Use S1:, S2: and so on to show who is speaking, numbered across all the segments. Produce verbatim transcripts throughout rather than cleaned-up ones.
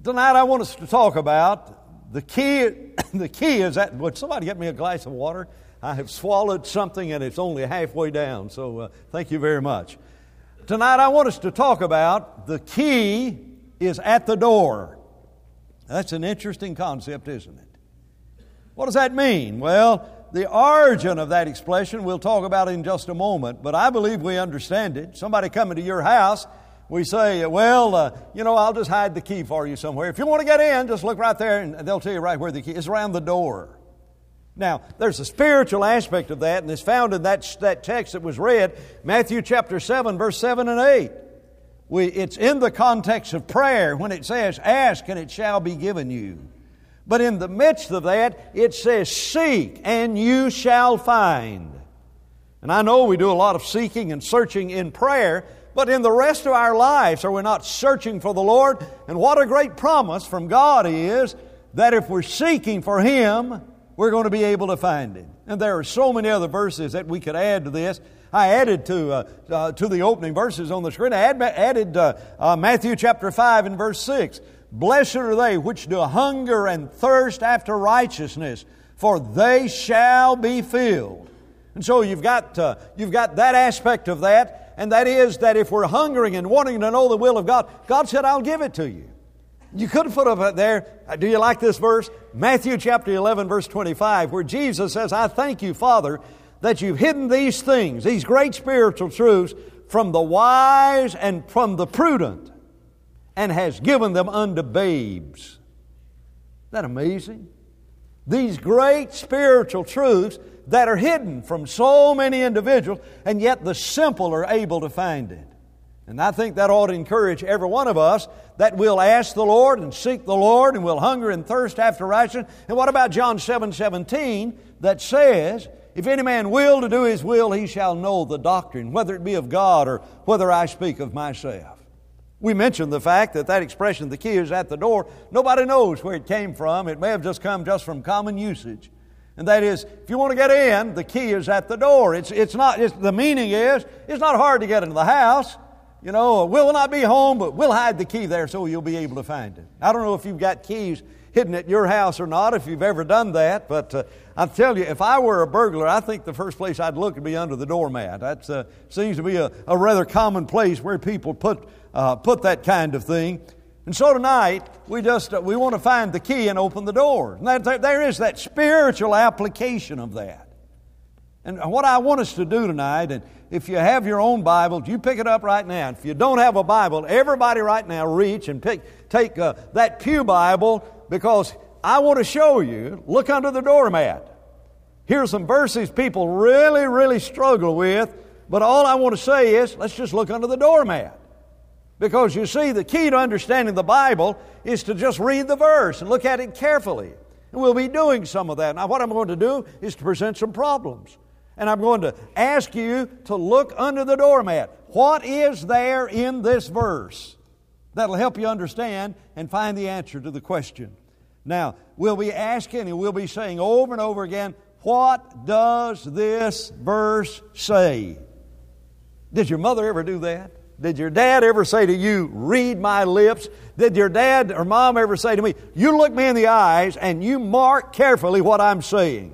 S1: Tonight I want us to talk about the key. The key is that, would somebody get me a glass of water? I have swallowed something and it's only halfway down, so uh, thank you very much. Tonight I want us to talk about the key is at the door. That's an interesting concept, isn't it? What does that mean? Well, the origin of that expression we'll talk about in just a moment, but I believe we understand it. Somebody coming to your house, we say, well, uh, you know, I'll just hide the key for you somewhere. If you want to get in, just look right there and they'll tell you right where the key is. It's around the door. Now, there's a spiritual aspect of that, and it's found in that, that text that was read, Matthew chapter seven, verse seven and eight. We, it's in the context of prayer when it says, ask and it shall be given you. But in the midst of that, it says, seek and you shall find. And I know we do a lot of seeking and searching in prayer, but in the rest of our lives, are we not searching for the Lord? And what a great promise from God is that if we're seeking for Him, we're going to be able to find Him. And there are so many other verses that we could add to this. I added to uh, uh, to the opening verses on the screen. I add, added uh, uh, Matthew chapter five and verse six. Blessed are they which do hunger and thirst after righteousness, for they shall be filled. And so you've got uh, you've got that aspect of that, and that is that if we're hungering and wanting to know the will of God, God said, "I'll give it to you." You could have put up there, do you like this verse? Matthew chapter eleven, verse twenty-five, where Jesus says, I thank you, Father, that you've hidden these things, these great spiritual truths, from the wise and from the prudent, and has given them unto babes. Isn't that amazing? These great spiritual truths that are hidden from so many individuals, and yet the simple are able to find it. And I think that ought to encourage every one of us that we'll ask the Lord and seek the Lord and we'll hunger and thirst after righteousness. And what about John seven seventeen that says, if any man will to do his will, he shall know the doctrine, whether it be of God or whether I speak of myself. We mentioned the fact that that expression, the key is at the door. Nobody knows where it came from. It may have just come just from common usage. And that is, if you want to get in, the key is at the door. It's, it's not, it's, the meaning is, it's not hard to get into the house. You know, we'll not be home, but we'll hide the key there so you'll be able to find it. I don't know if you've got keys hidden at your house or not, if you've ever done that, but uh, I'll tell you, if I were a burglar, I think the first place I'd look would be under the doormat. That uh, seems to be a, a rather common place where people put uh, put that kind of thing. And so tonight, we just uh, we want to find the key and open the door. And that, there, there is that spiritual application of that. And what I want us to do tonight, and if you have your own Bible, you pick it up right now. If you don't have a Bible, everybody right now reach and pick, take uh, that pew Bible, because I want to show you, look under the doormat. Here's some verses people really, really struggle with, but all I want to say is, let's just look under the doormat. Because you see, the key to understanding the Bible is to just read the verse and look at it carefully. And we'll be doing some of that. Now, what I'm going to do is to present some problems. And I'm going to ask you to look under the doormat. What is there in this verse that'll help you understand and find the answer to the question? Now, we'll be asking and we'll be saying over and over again, what does this verse say? Did your mother ever do that? Did your dad ever say to you, read my lips? Did your dad or mom ever say to me, you look me in the eyes and you mark carefully what I'm saying?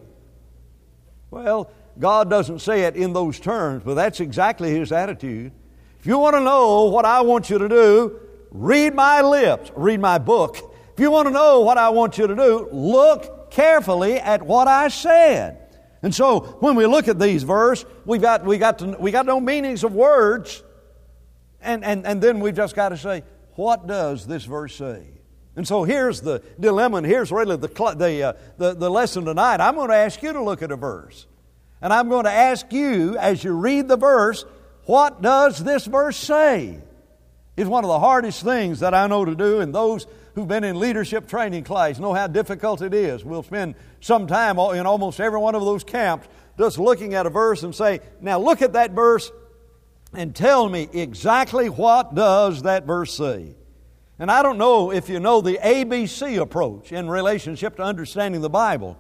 S1: Well, God doesn't say it in those terms, but that's exactly His attitude. If you want to know what I want you to do, read my lips, read my book. If you want to know what I want you to do, look carefully at what I said. And so when we look at these verses, we got we got to, we got no meanings of words, and and and then we've just got to say, what does this verse say? And so here's the dilemma, and here's really the the uh, the, the lesson tonight. I'm going to ask you to look at a verse. And I'm going to ask you, as you read the verse, what does this verse say? It's one of the hardest things that I know to do, and those who've been in leadership training class know how difficult it is. We'll spend some time in almost every one of those camps just looking at a verse and say, now look at that verse and tell me exactly what does that verse say. And I don't know if you know the A B C approach in relationship to understanding the Bible.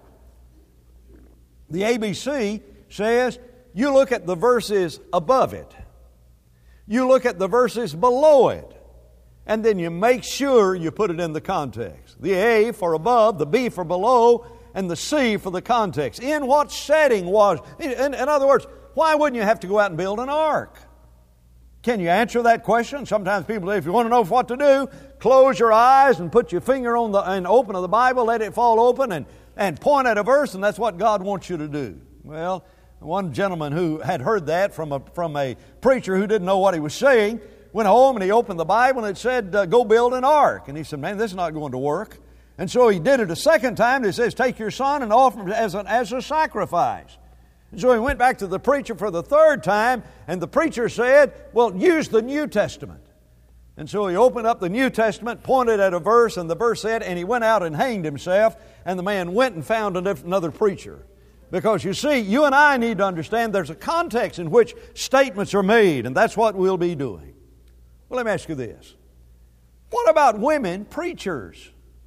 S1: The A B C says you look at the verses above it. You look at the verses below it. and then you make sure you put it in the context. The A for above, the B for below, and the C for the context. In what setting was... In, in other words, why wouldn't you have to go out and build an ark? Can you answer that question? Sometimes people say, if you want to know what to do, close your eyes and put your finger on the and open of the Bible, let it fall open, and, and point at a verse, and that's what God wants you to do. Well, one gentleman who had heard that from a, from a preacher who didn't know what he was saying went home and he opened the Bible and it said, uh, go build an ark. And he said, man, this is not going to work. And so he did it a second time. He says, take your son and offer him as, an, as a sacrifice. And so he went back to the preacher for the third time, and the preacher said, well, use the New Testament. And so he opened up the New Testament, pointed at a verse, and the verse said, and he went out and hanged himself, and the man went and found another preacher. Because you see, you and I need to understand there's a context in which statements are made, and that's what we'll be doing. Well, let me ask you this. What about women preachers?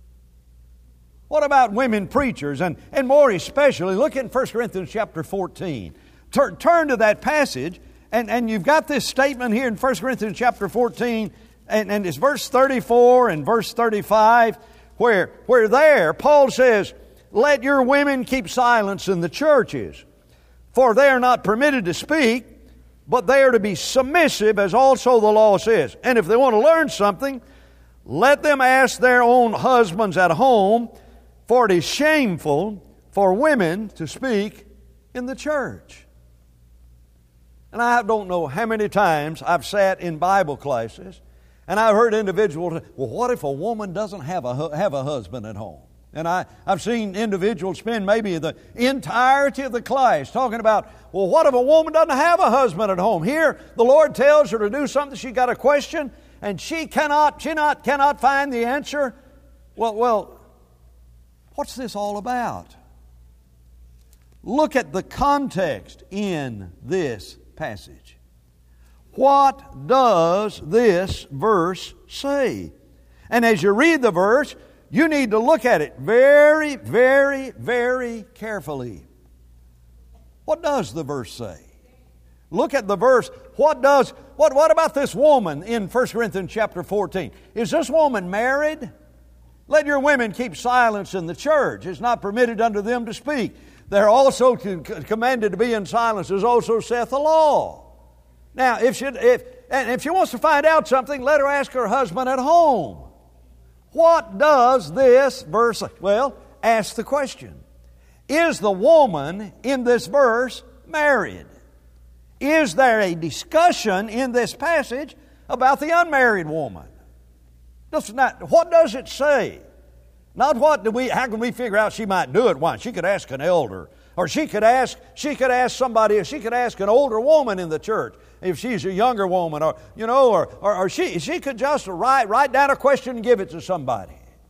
S1: What about women preachers? And, and more especially, look in First Corinthians chapter fourteen. Tur- turn to that passage, and, and you've got this statement here in First Corinthians chapter fourteen, and, and it's verse thirty-four and verse thirty-five, where, where there Paul says, let your women keep silence in the churches, for they are not permitted to speak, but they are to be submissive, as also the law says. And if they want to learn something, let them ask their own husbands at home, for it is shameful for women to speak in the church. And I don't know how many times I've sat in Bible classes and I've heard individuals say, well, what if a woman doesn't have a, have a husband at home? And I, I've seen individuals spend maybe the entirety of the class talking about, well, what if a woman doesn't have a husband at home? Here, the Lord tells her to do something, she got a question, and she cannot, she not, cannot find the answer. Well, well, what's this all about? Look at the context in this passage. What does this verse say? And as you read the verse, you need to look at it very, very, very carefully. What does the verse say? Look at the verse. What does, what, what about this woman in First Corinthians chapter fourteen? Is this woman married? Let your women keep silence in the church. It's not permitted unto them to speak. They're also commanded to be in silence, as also saith the law. Now, if she, if, and if she wants to find out something, let her ask her husband at home. What does this verse say? Well, ask the question. Is the woman in this verse married? Is there a discussion in this passage about the unmarried woman? Not, what does it say? Not what do we, how can we figure out she might do it? Why? She could ask an elder. Or she could ask, she could ask somebody, she could ask an older woman in the church if she's a younger woman, or you know, or, or, or she she could just write, write down a question and give it to somebody.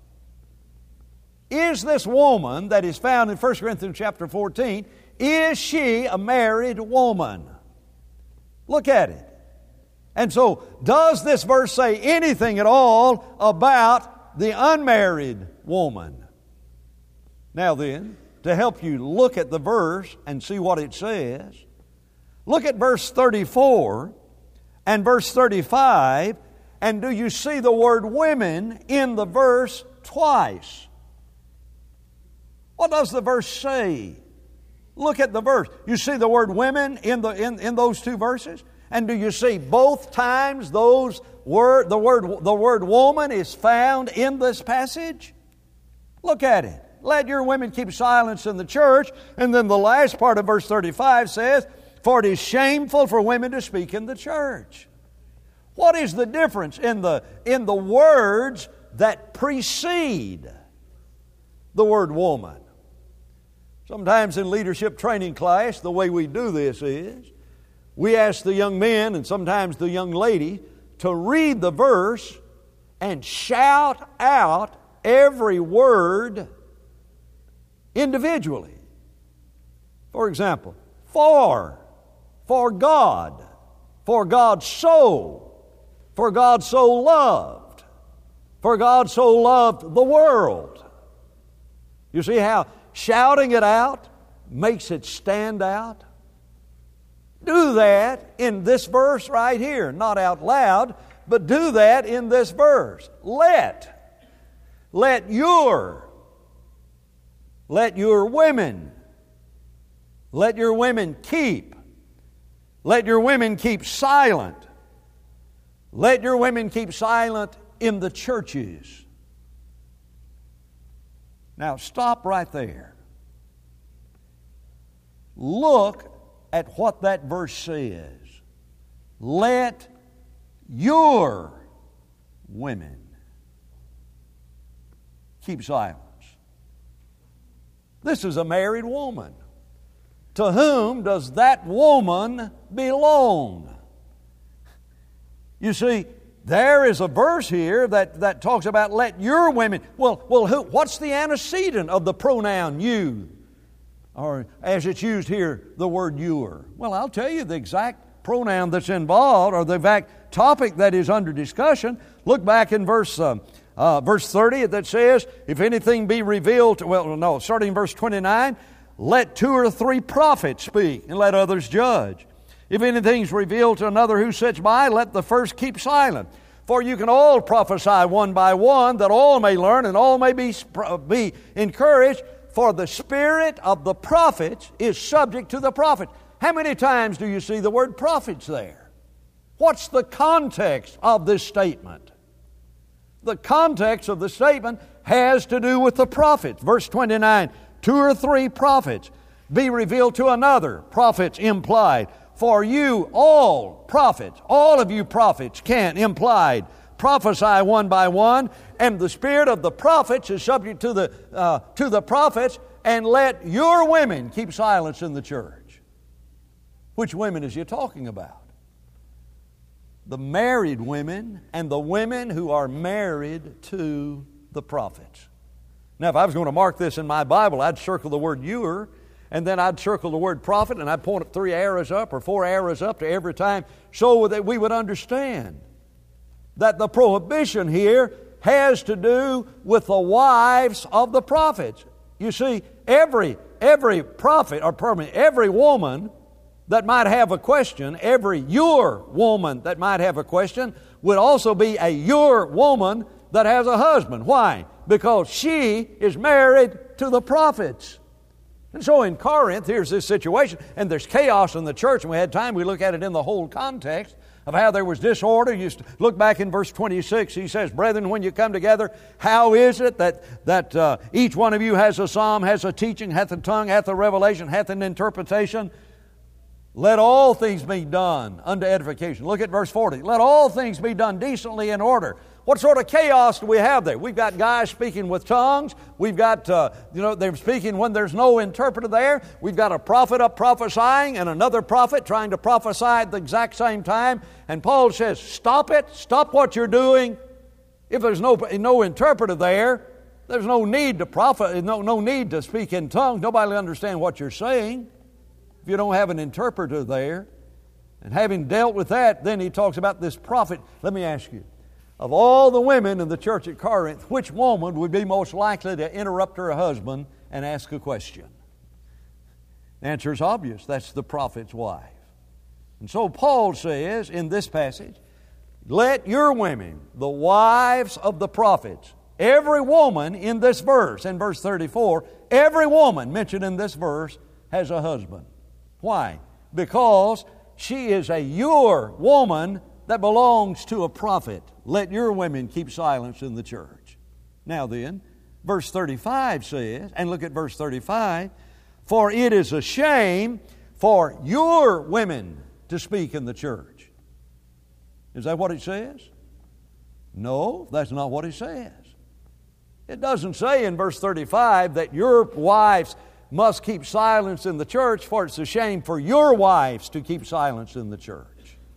S1: Is this woman that is found in First Corinthians chapter fourteen, is she a married woman? Look at it. And so, does this verse say anything at all about the unmarried woman? Now then, to help you look at the verse and see what it says, look at verse thirty-four and verse thirty-five, and do you see the word women in the verse twice? What does the verse say? Look at the verse. You see the word women in the in, in those two verses? And do you see both times those word the word the word woman is found in this passage? Look at it. Let your women keep silence in the church. And then the last part of verse thirty-five says, for it is shameful for women to speak in the church. What is the difference in the in the words that precede the word woman? Sometimes in leadership training class, the way we do this is we ask the young men and sometimes the young lady to read the verse and shout out every word individually. For example, for, for God, for God so, for God so loved, for God so loved the world. You see how shouting it out makes it stand out? Do that in this verse right here, not out loud, but do that in this verse. Let. Let your. Let your women. Let your women keep. Let your women keep silent. Let your women keep silent in the churches. Now stop right there. Look at what that verse says. Let your women keep silence. This is a married woman. To whom does that woman belong? You see, there is a verse here that, that talks about let your women. Well, well, who, what's the antecedent of the pronoun you? Or as it's used here, the word your. Well, I'll tell you the exact pronoun that's involved, or the exact topic that is under discussion. Look back in verse uh, uh, verse thirty that says, if anything be revealed, to, well, no, starting in verse twenty-nine, let two or three prophets speak, and let others judge. If anything's revealed to another who sits by, let the first keep silent. For you can all prophesy one by one, that all may learn and all may be, be encouraged. For the spirit of the prophets is subject to the prophet. How many times do you see the word prophets there? What's the context of this statement? The context of the statement has to do with the prophets. Verse twenty-nine, two or three prophets be revealed to another. Prophets implied. For you all prophets, all of you prophets can, implied, prophesy one by one, and the spirit of the prophets is subject to the, uh, to the prophets, and let your women keep silence in the church. Which women is he talking about? The married women and the women who are married to the prophets. Now, if I was going to mark this in my Bible, I'd circle the word "your," and then I'd circle the word "prophet," and I'd point three arrows up or four arrows up to every time so that we would understand that the prohibition here has to do with the wives of the prophets. You see, every every prophet, or pardon me, every woman that might have a question, every your woman that might have a question, would also be a your woman that has a husband. Why? Because she is married to the prophets. And so in Corinth, here's this situation, and there's chaos in the church, and we had time, we look at it in the whole context of how there was disorder. You look back in verse twenty-six, he says, brethren, when you come together, how is it that, that uh, each one of you has a psalm, has a teaching, hath a tongue, hath a revelation, hath an interpretation? Let all things be done unto edification. Look at verse forty. Let all things be done decently in order. What sort of chaos do we have there? We've got guys speaking with tongues. We've got, uh, you know, they're speaking when there's no interpreter there. We've got a prophet up prophesying and another prophet trying to prophesy at the exact same time. And Paul says, stop it. Stop what you're doing. If there's no, no interpreter there, there's no need to prophet, no, no need to speak in tongues. Nobody will understand what you're saying if you don't have an interpreter there. And having dealt with that, then he talks about this prophet. Let me ask you, of all the women in the church at Corinth, which woman would be most likely to interrupt her husband and ask a question? The answer is obvious. That's the prophet's wife. And so Paul says in this passage, let your women, the wives of the prophets, every woman in this verse, in verse thirty-four, every woman mentioned in this verse has a husband. Why? Because she is a your woman that belongs to a prophet. Let your women keep silence in the church. Now then, verse thirty-five says, and look at verse thirty-five, for it is a shame for your women to speak in the church. Is that what it says? No, that's not what it says. It doesn't say in verse thirty-five that your wives must keep silence in the church, for it's a shame for your wives to keep silence in the church.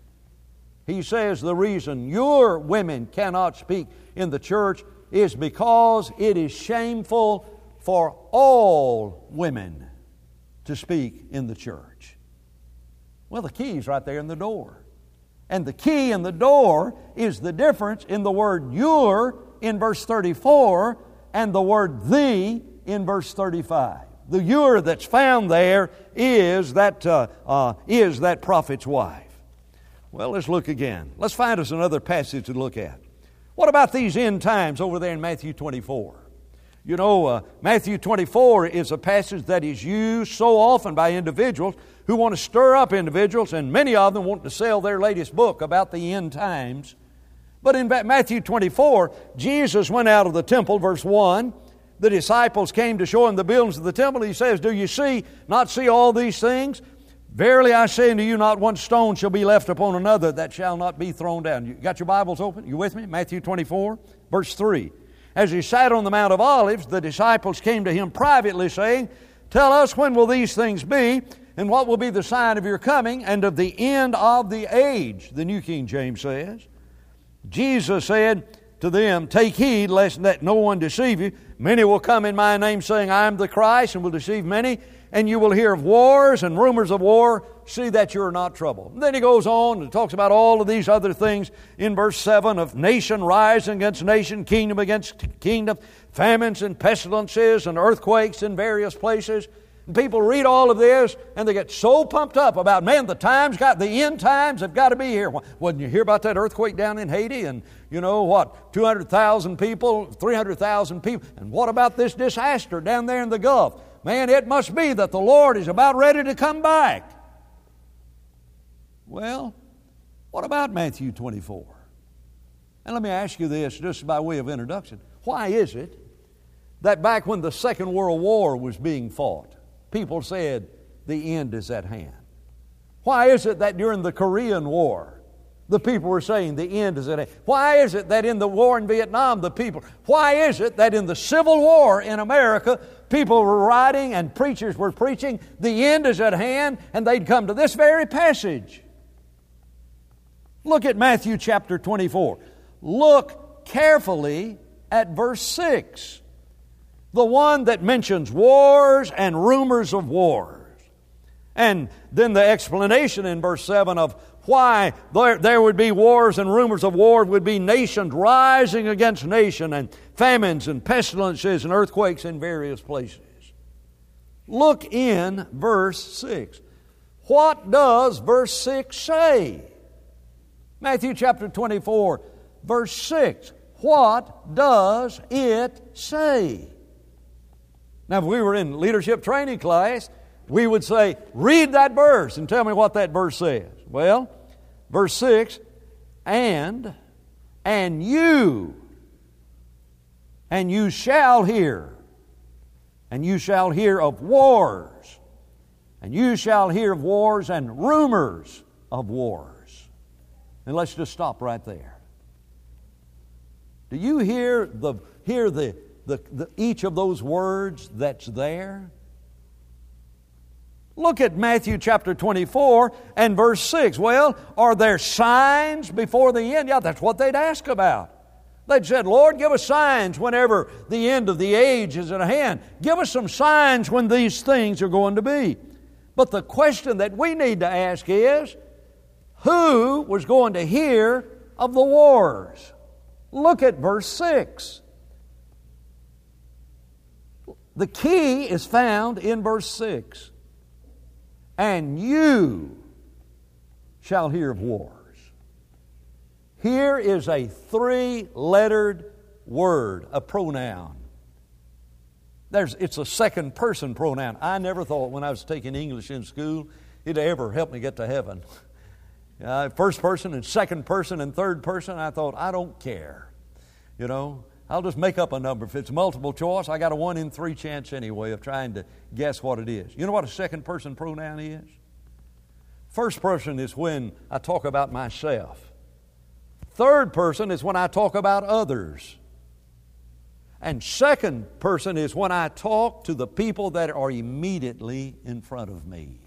S1: He says the reason your women cannot speak in the church is because it is shameful for all women to speak in the church. Well, the key is right there in the door. And the key in the door is the difference in the word your in verse thirty-four and the word thee in verse thirty-five. The your that's found there is that, uh, uh, is that prophet's wife. Well, let's look again. Let's find us another passage to look at. What about these end times over there in Matthew twenty-four? You know, uh, Matthew twenty-four is a passage that is used so often by individuals who want to stir up individuals, and many of them want to sell their latest book about the end times. But in Matthew twenty-four, Jesus went out of the temple, verse one. The disciples came to show him the buildings of the temple. He says, do you see, not see all these things? Verily I say unto you, not one stone shall be left upon another that shall not be thrown down. You got your Bibles open? You with me? Matthew twenty-four, verse three. As he sat on the Mount of Olives, the disciples came to him privately, saying, tell us, when will these things be, and what will be the sign of your coming and of the end of the age? The New King James says. Jesus said to them, take heed lest that no one deceive you. Many will come in my name, saying, I am the Christ, and will deceive many. And you will hear of wars and rumors of war. See that you are not troubled. And then he goes on and talks about all of these other things in verse seven of nation rising against nation, kingdom against kingdom, famines and pestilences and earthquakes in various places. And people read all of this and they get so pumped up about, man, the times got, the end times have got to be here. Well, didn't you hear about that earthquake down in Haiti? And you know what, two hundred thousand people, three hundred thousand people. And what about this disaster down there in the Gulf? Man, it must be that the Lord is about ready to come back. Well, what about Matthew twenty-four? And let me ask you this just by way of introduction. Why is it that back when the Second World War was being fought, people said the end is at hand? Why is it that during the Korean War, the people were saying the end is at hand? Why is it that in the war in Vietnam, the people... Why is it that in the Civil War in America, people were writing and preachers were preaching, the end is at hand, and they'd come to this very passage? Look at Matthew chapter twenty-four. Look carefully at verse six. The one that mentions wars and rumors of wars. And then the explanation in verse seven of why there, there would be wars and rumors of war would be nations rising against nation and famines and pestilences and earthquakes in various places. Look in verse six. What does verse six say? Matthew chapter twenty-four, verse six. What does it say? Now, if we were in leadership training class, we would say, read that verse and tell me what that verse says. Well, verse six, and, and you, and you shall hear, and you shall hear of wars, and you shall hear of wars and rumors of wars. And let's just stop right there. Do you hear the hear the, the, the each of those words that's there? Look at Matthew chapter twenty-four and verse six. Well, are there signs before the end? Yeah, that's what they'd ask about. They'd said, Lord, give us signs whenever the end of the age is at hand. Give us some signs when these things are going to be. But the question that we need to ask is, who was going to hear of the wars? Look at verse six. The key is found in verse six. And you shall hear of wars. Here is a three-lettered word, a pronoun. There's, it's a second person pronoun. I never thought when I was taking English in school it'd ever help me get to heaven. Uh, first person and second person and third person, I thought, I don't care. You know, I'll just make up a number. If it's multiple choice, I got a one in three chance anyway of trying to guess what it is. You know what a second person pronoun is? First person is when I talk about myself. Third person is when I talk about others. And second person is when I talk to the people that are immediately in front of me.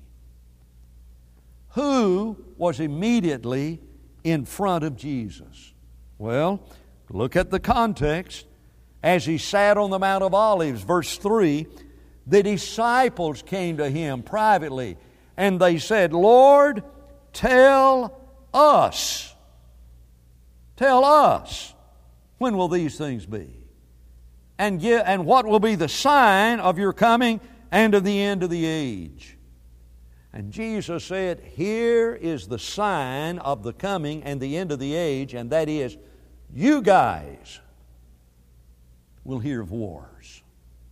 S1: Who was immediately in front of Jesus? Well, look at the context. As he sat on the Mount of Olives, verse three, the disciples came to him privately, and they said, Lord, tell us. Tell us, when will these things be? And, give, and what will be the sign of your coming and of the end of the age? And Jesus said, here is the sign of the coming and the end of the age, and that is, you guys will hear of wars.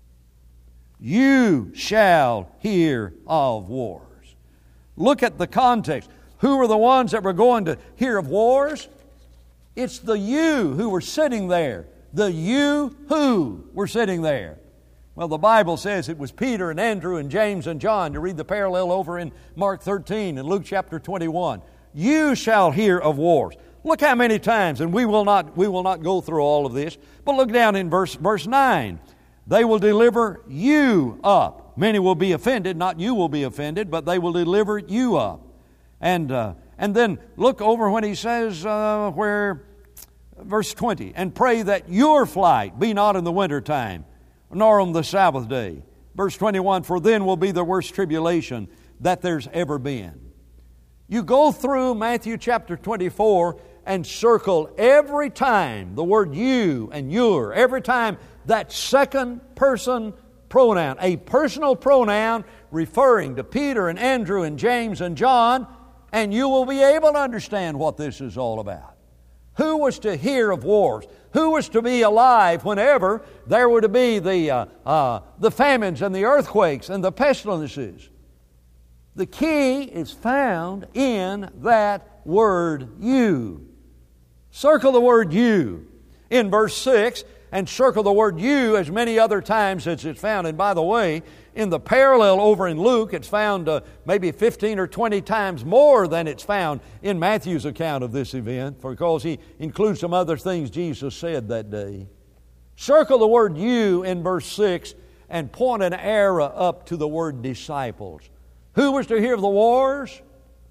S1: You shall hear of wars. Look at the context. Who were the ones that were going to hear of wars? It's the you who were sitting there. The you who were sitting there. Well, the Bible says it was Peter and Andrew and James and John. You read the parallel over in Mark thirteen and Luke chapter twenty-one. You shall hear of wars. Look how many times, and we will not, we will not go through all of this, but look down in verse, verse nine. They will deliver you up. Many will be offended, not you will be offended, but they will deliver you up. And uh, and then look over when he says uh, where, verse twenty, and pray that your flight be not in the winter time, nor on the Sabbath day. Verse twenty-one, for then will be the worst tribulation that there's ever been. You go through Matthew chapter twenty-four and circle every time the word you and your, every time that second person pronoun, a personal pronoun referring to Peter and Andrew and James and John, and you will be able to understand what this is all about. Who was to hear of wars? Who was to be alive whenever there were to be the, uh, uh, the famines and the earthquakes and the pestilences? The key is found in that word you. Circle the word you in verse six, and circle the word you as many other times as it's found. And by the way, in the parallel over in Luke, it's found uh, maybe fifteen or twenty times more than it's found in Matthew's account of this event, because he includes some other things Jesus said that day. Circle the word you in verse six and point an arrow up to the word disciples. Who was to hear of the wars?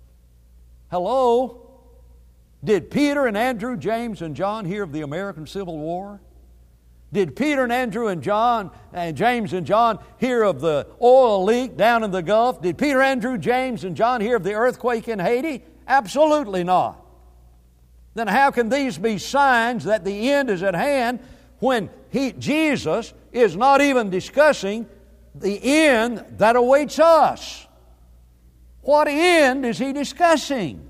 S1: Hello? Did Peter and Andrew, James and John hear of the American Civil War? Did Peter and Andrew and John and James and John hear of the oil leak down in the Gulf? Did Peter, Andrew, James and John hear of the earthquake in Haiti? Absolutely not. Then how can these be signs that the end is at hand when he, Jesus is not even discussing the end that awaits us? What end is he discussing?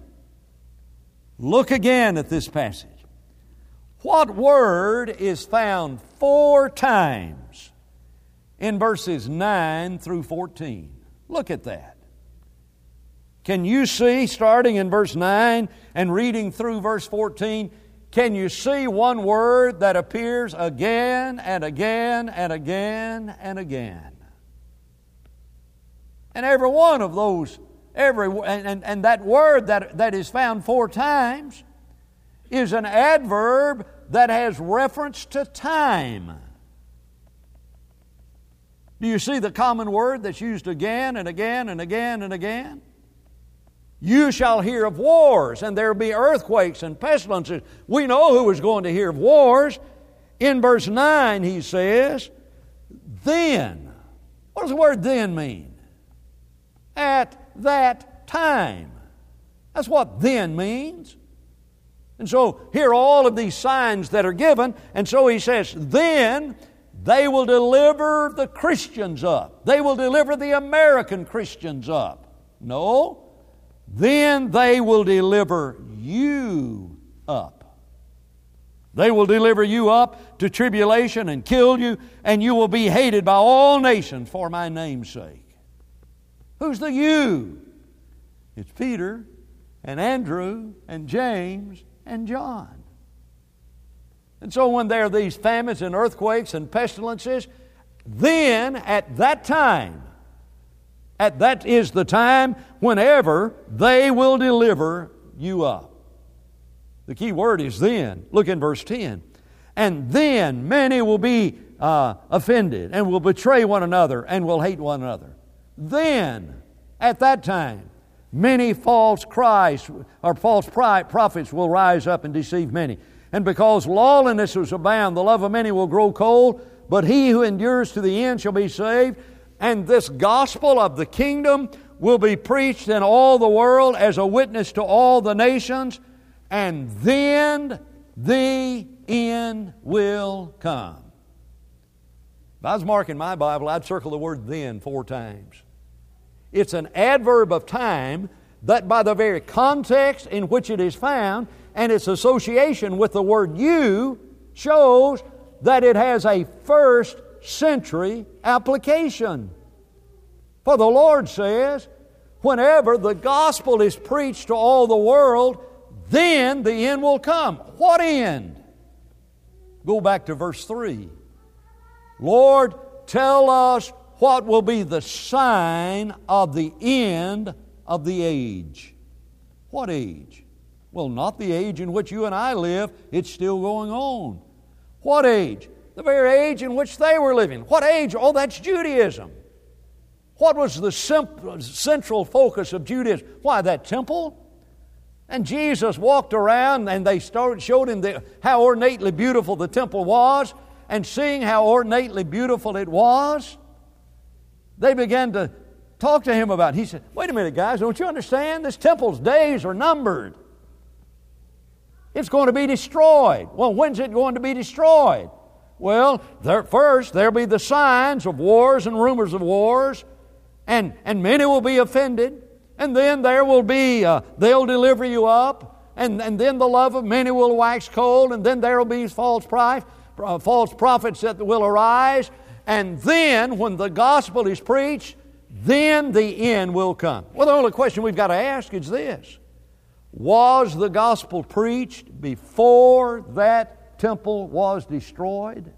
S1: Look again at this passage. What word is found four times in verses nine through fourteen? Look at that. Can you see, starting in verse nine and reading through verse fourteen, can you see one word that appears again and again and again and again? And every one of those, every and, and, and that word that, that is found four times is an adverb that has reference to time. Do you see the common word that's used again and again and again and again? You shall hear of wars, and there will be earthquakes and pestilences. We know who is going to hear of wars. In verse nine he says, then. What does the word then mean? At that time. That's what then means. And so here are all of these signs that are given. And so he says, then they will deliver the Christians up. They will deliver the American Christians up. No. Then they will deliver you up. They will deliver you up to tribulation and kill you, and you will be hated by all nations for my name's sake. Who's the you? It's Peter and Andrew and James and John. And so when there are these famines and earthquakes and pestilences, then at that time, at that is the time whenever they will deliver you up. The key word is then. Look in verse ten. And then many will be uh, offended and will betray one another and will hate one another. Then, at that time, many false Christs or false prophets will rise up and deceive many. And because lawlessness is abound, the love of many will grow cold, but he who endures to the end shall be saved. And this gospel of the kingdom will be preached in all the world as a witness to all the nations, and then the end will come. If I was marking my Bible, I'd circle the word then four times. It's an adverb of time that by the very context in which it is found and its association with the word you shows that it has a first century application. For the Lord says, whenever the gospel is preached to all the world, then the end will come. What end? Go back to verse three. Lord, tell us what will be the sign of the end of the age. What age? Well, not the age in which you and I live. It's still going on. What age? The very age in which they were living. What age? Oh, that's Judaism. What was the sim- central focus of Judaism? Why, that temple? And Jesus walked around and they started, showed him the, how ornately beautiful the temple was. And seeing how ornately beautiful it was, they began to talk to him about it. He said, wait a minute, guys, don't you understand? This temple's days are numbered. It's going to be destroyed. Well, when's it going to be destroyed? Well, there, first there'll be the signs of wars and rumors of wars, and, and many will be offended. And then there will be, uh, they'll deliver you up, and, and then the love of many will wax cold, and then there will be false, pri- uh, false prophets that will arise. And then, when the gospel is preached, then the end will come. Well, the only question we've got to ask is this. Was the gospel preached before that temple was destroyed?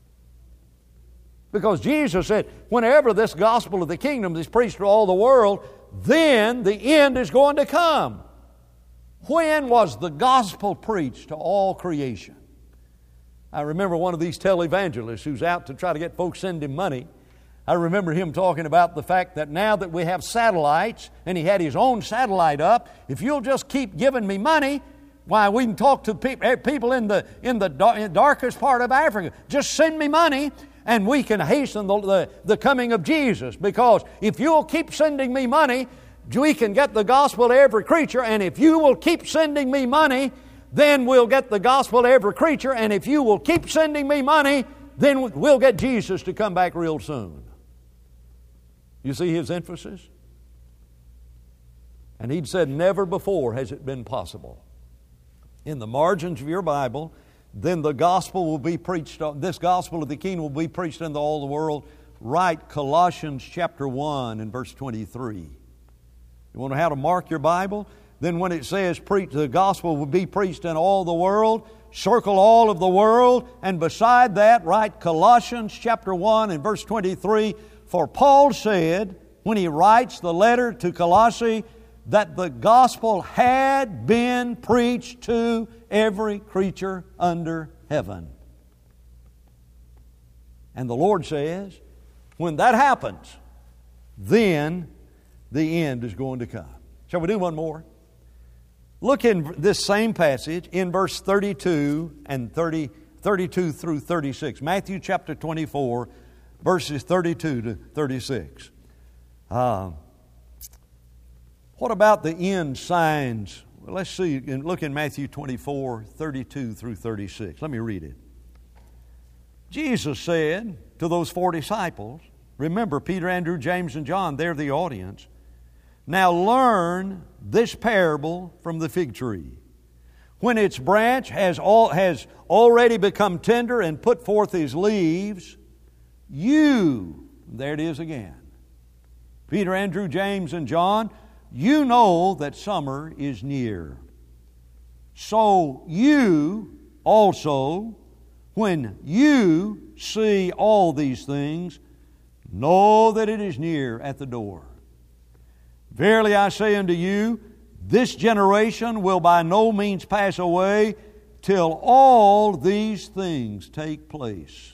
S1: Because Jesus said, whenever this gospel of the kingdom is preached to all the world, then the end is going to come. When was the gospel preached to all creation? I remember one of these televangelists who's out to try to get folks to send him money. I remember him talking about the fact that now that we have satellites, and he had his own satellite up, if you'll just keep giving me money, why, we can talk to people in the, in the darkest part of Africa. Just send me money, and we can hasten the, the, the coming of Jesus. Because if you'll keep sending me money, we can get the gospel to every creature. And if you will keep sending me money, then we'll get the gospel to every creature. And if you will keep sending me money, then we'll get Jesus to come back real soon. You see his emphasis? And he'd said, never before has it been possible. In the margins of your Bible, then the gospel will be preached, this gospel of the kingdom will be preached into all the world. Write Colossians chapter one and verse twenty-three. You want to know how to mark your Bible? Then when it says preach, the gospel will be preached in all the world, circle all of the world, and beside that write Colossians chapter one and verse twenty-three. For Paul said, when he writes the letter to Colossae, that the gospel had been preached to every creature under heaven. And the Lord says, when that happens, then the end is going to come. Shall we do one more? Look in this same passage in verse thirty-two and thirty, thirty-two through thirty-six. Matthew chapter twenty-four, verses thirty-two to thirty-six. Uh, what about the end signs? Well, let's see. Look in Matthew twenty-four, thirty-two through thirty-six. Let me read it. Jesus said to those four disciples, remember Peter, Andrew, James, and John, they're the audience. Now learn this parable from the fig tree. When its branch has, all, has already become tender and put forth his leaves, you, there it is again, Peter, Andrew, James, and John, you know that summer is near. So you also, when you see all these things, know that it is near at the door. Verily I say unto you, this generation will by no means pass away till all these things take place.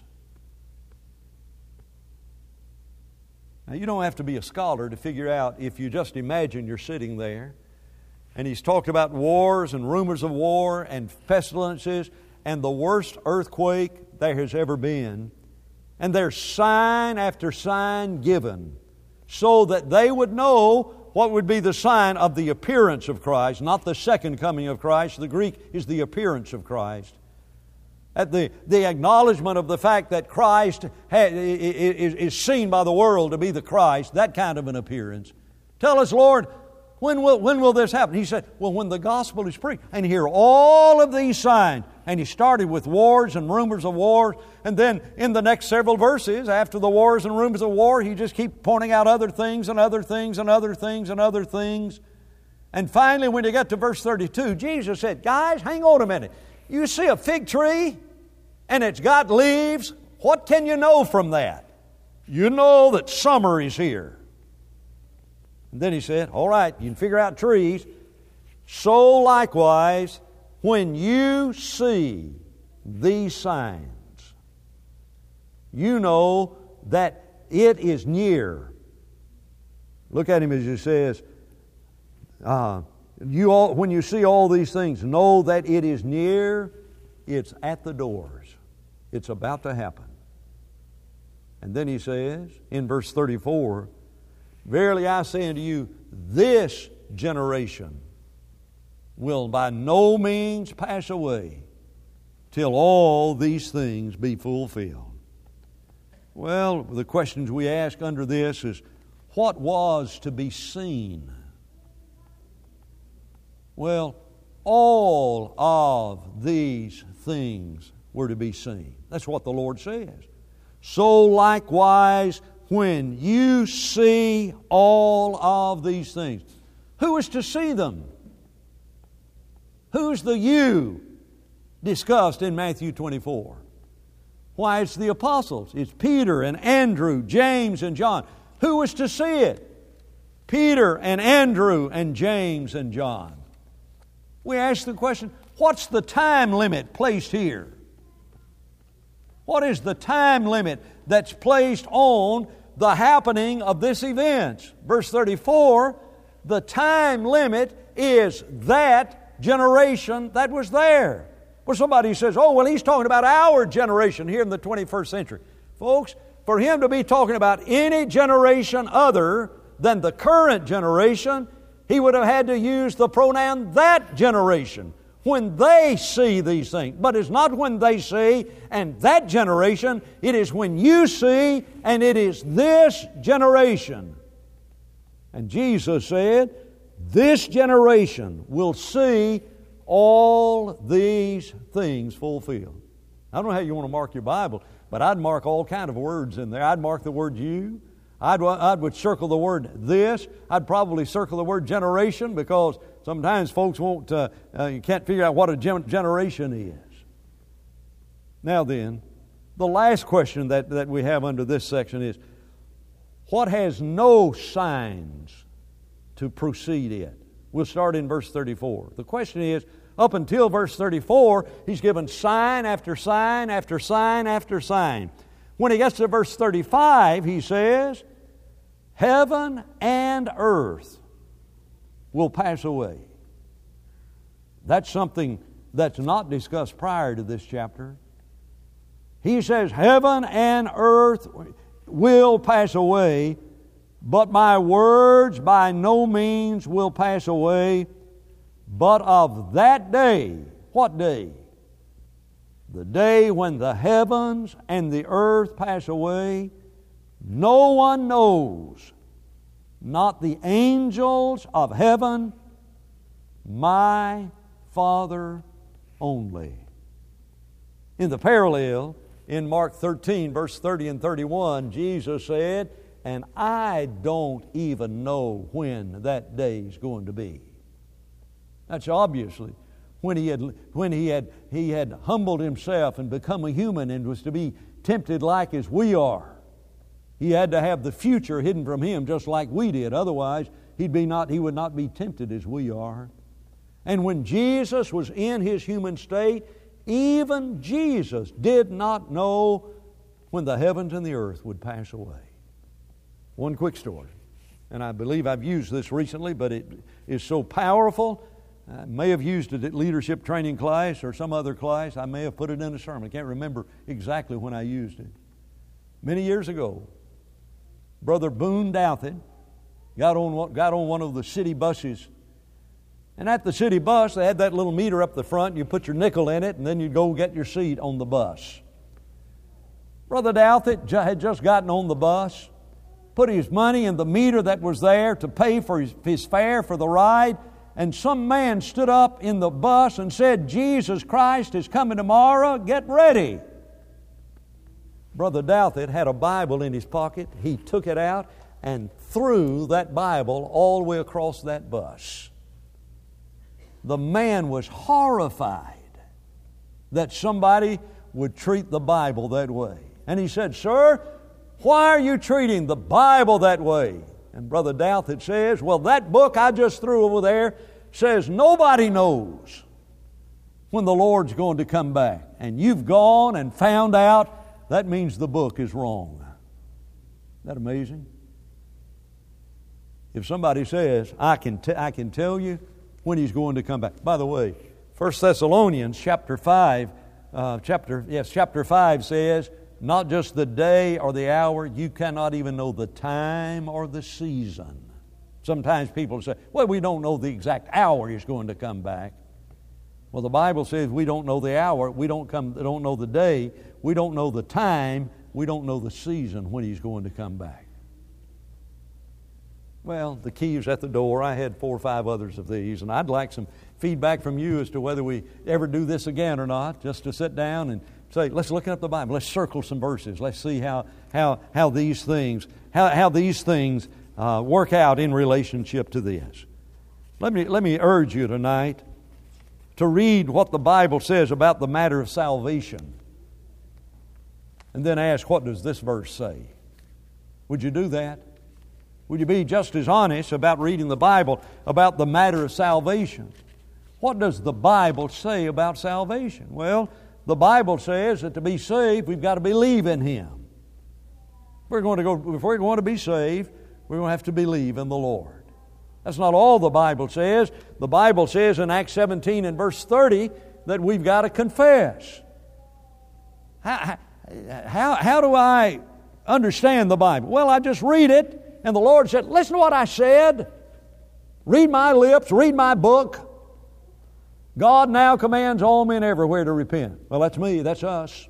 S1: Now, you don't have to be a scholar to figure out, if you just imagine you're sitting there, and he's talked about wars and rumors of war and pestilences and the worst earthquake there has ever been. And there's sign after sign given so that they would know what would be the sign of the appearance of Christ, not the second coming of Christ. The Greek is the appearance of Christ. At the, the acknowledgement of the fact that Christ ha, is, is seen by the world to be the Christ, that kind of an appearance. Tell us, Lord, when will, when will this happen? He said, well, when the gospel is preached. And hear all of these signs. And he started with wars and rumors of wars. And then in the next several verses, after the wars and rumors of war, he just keeps pointing out other things and other things and other things and other things. And finally, when you get to verse thirty-two, Jesus said, guys, hang on a minute. You see a fig tree and it's got leaves. What can you know from that? You know that summer is here. And then he said, all right, you can figure out trees. So likewise, when you see these signs, you know that it is near. Look at him as he says, uh, you all, when you see all these things, know that it is near. It's at the doors. It's about to happen. And then he says, in verse thirty-four, verily I say unto you, this generation will by no means pass away till all these things be fulfilled. Well, the questions we ask under this is, what was to be seen? Well, all of these things were to be seen. That's what the Lord says. So likewise, when you see all of these things, who is to see them? Who's the you discussed in Matthew twenty-four? Why, it's the apostles. It's Peter and Andrew, James and John. Who is to see it? Peter and Andrew and James and John. We ask the question, what's the time limit placed here? What is the time limit that's placed on the happening of this event? Verse thirty-four, the time limit is that generation that was there. Well, somebody says, oh, well, he's talking about our generation here in the twenty-first century. Folks, for him to be talking about any generation other than the current generation, he would have had to use the pronoun that generation. When they see these things. But it's not when they see and that generation. It is when you see and it is this generation. And Jesus said, this generation will see all these things fulfilled. I don't know how you want to mark your Bible, but I'd mark all kind of words in there. I'd mark the word you. I'd, I would circle the word this. I'd probably circle the word generation, because sometimes folks won't, uh, uh, you can't figure out what a gen- generation is. Now then, the last question that, that we have under this section is, what has no signs to precede it? We'll start in verse thirty-four. The question is, up until verse thirty-four, he's given sign after sign after sign after sign. When he gets to verse thirty-five, he says, heaven and earth will pass away. That's something that's not discussed prior to this chapter. He says, heaven and earth will pass away, but my words by no means will pass away. But of that day, what day? The day when the heavens and the earth pass away, no one knows, not the angels of heaven, my Father only. In the parallel, in Mark thirteen, verse thirty and thirty-one, Jesus said, and I don't even know when that day is going to be. That's obviously when he had when he had he had humbled himself and become a human and was to be tempted like as we are. He had to have the future hidden from him just like we did. Otherwise, he'd be not he would not be tempted as we are. And when Jesus was in his human state, even Jesus did not know when the heavens and the earth would pass away. One quick story, and I believe I've used this recently, but it is so powerful. I may have used it at leadership training class or some other class. I may have put it in a sermon. I can't remember exactly when I used it. Many years ago, Brother Boone Douthit got on, got on one of the city buses. And at the city bus, they had that little meter up the front. You put your nickel in it, and then you'd go get your seat on the bus. Brother Douthit had just gotten on the bus, put his money in the meter that was there to pay for his, his fare for the ride, and some man stood up in the bus and said, "Jesus Christ is coming tomorrow, get ready." Brother Douthit had a Bible in his pocket. He took it out and threw that Bible all the way across that bus. The man was horrified that somebody would treat the Bible that way. And he said, "Sir, why are you treating the Bible that way?" And Brother Douthit says, "Well, that book I just threw over there says nobody knows when the Lord's going to come back. And you've gone and found out. That means the book is wrong." Isn't that amazing? If somebody says, I can, t- I can tell you when He's going to come back. By the way, First Thessalonians chapter five, uh, chapter yes, chapter five says, not just the day or the hour, you cannot even know the time or the season. Sometimes people say, well, we don't know the exact hour He's going to come back. Well, the Bible says we don't know the hour, we don't come, don't know the day, we don't know the time, we don't know the season when He's going to come back. Well, the key is at the door. I had four or five others of these, and I'd like some feedback from you as to whether we ever do this again or not, just to sit down and say, let's look up the Bible, let's circle some verses, let's see how how how these things how, how these things uh, work out in relationship to this. Let me let me urge you tonight to read what the Bible says about the matter of salvation, and then ask, what does this verse say? Would you do that? Would you be just as honest about reading the Bible about the matter of salvation? What does the Bible say about salvation? Well, the Bible says that to be saved, we've got to believe in Him. If we're going to go, if we're going to be saved, we're going to have to believe in the Lord. That's not all the Bible says. The Bible says in Acts seventeen and verse thirty that we've got to confess. How, how, how do I understand the Bible? Well, I just read it, and the Lord said, listen to what I said. Read my lips, read my book. God now commands all men everywhere to repent. Well, that's me, that's us.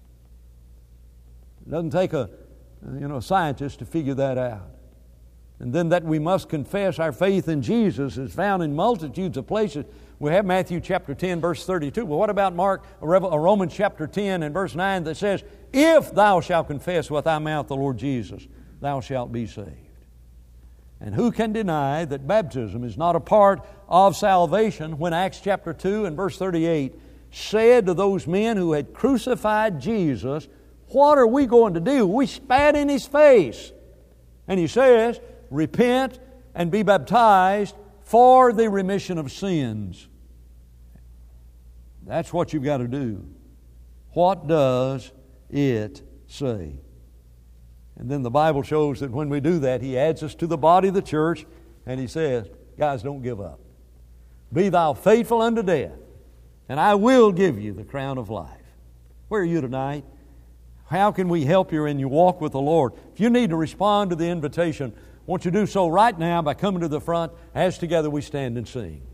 S1: It doesn't take a, you know, a scientist to figure that out. And then that we must confess our faith in Jesus is found in multitudes of places. We have Matthew chapter ten, verse thirty-two. Well, what about Mark, or Romans chapter ten and verse nine that says, if thou shalt confess with thy mouth the Lord Jesus, thou shalt be saved. And who can deny that baptism is not a part of salvation when Acts chapter two and verse thirty-eight said to those men who had crucified Jesus, what are we going to do? We spat in His face. And He says, repent and be baptized for the remission of sins. That's what you've got to do. What does it say? And then the Bible shows that when we do that, He adds us to the body of the church, and He says, guys, don't give up. Be thou faithful unto death, and I will give you the crown of life. Where are you tonight? How can we help you in your walk with the Lord? If you need to respond to the invitation, won't you do so right now by coming to the front as together we stand and sing.